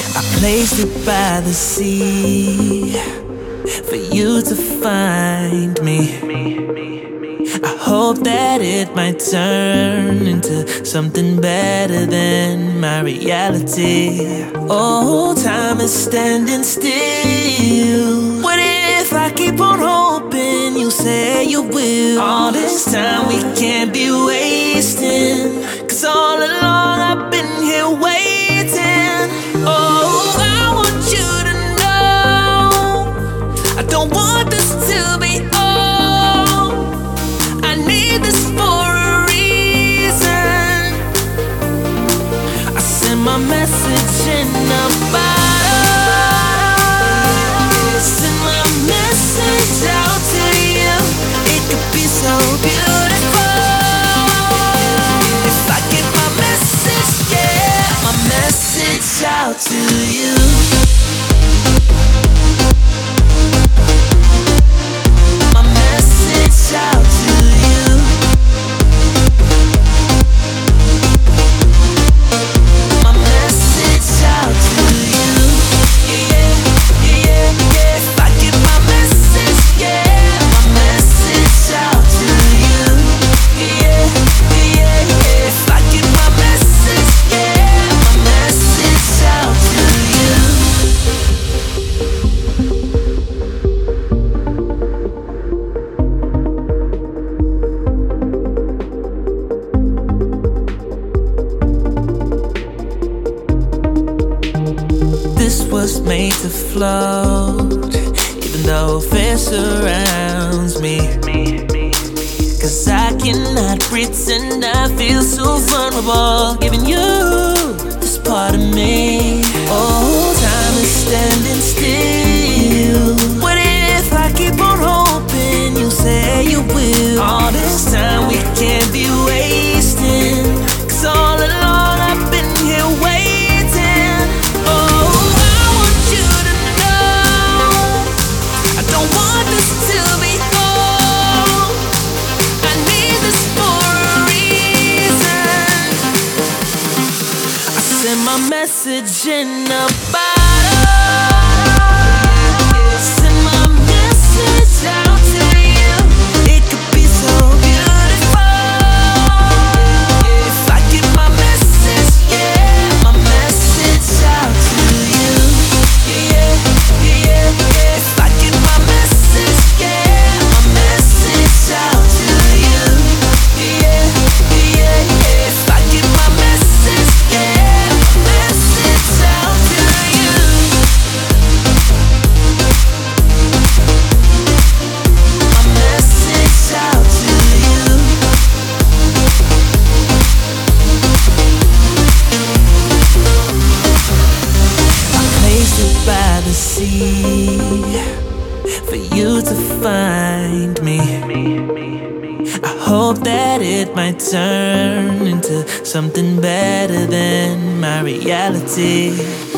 I placed it by the sea for you to find me. I hope that it might turn into something better than my reality. Oh, time is standing still. What if I keep on hoping you say you will? All this time we can't be wasting, 'cause all along I've been here waiting. Oh, I want you to know I don't want this to be all. I need this for a reason. I send my message in a bottle. Send my message out to you. It could be so beautiful if I get my message, yeah, my message out to you. My message out to you. My message out to you. Yeah, yeah, yeah. If I get my message, yeah, my message out to you. Yeah, yeah, yeah. If I get my message, yeah, my message out to you. This was made to float, even though fear surrounds me. 'Cause I cannot pretend I feel so vulnerable, giving you this part of me. Oh, time is standing still. What if I keep on hoping you say you will? All this time we can't be wasting, 'cause all along I've been here waiting. Oh, I want you to know I don't want this to be all. I need this for a reason. I send my message in a bottle. Send my message out to you. It could be so beautiful if I get my message, yeah, my message out to you. Yeah, yeah, yeah. If I get my message, yeah, my message out to you. Yeah, yeah, yeah. If I get my message, yeah, my message out to you. My message out to you. I placed it by the sea for you to find me. I hope that it might turn into something better than my reality.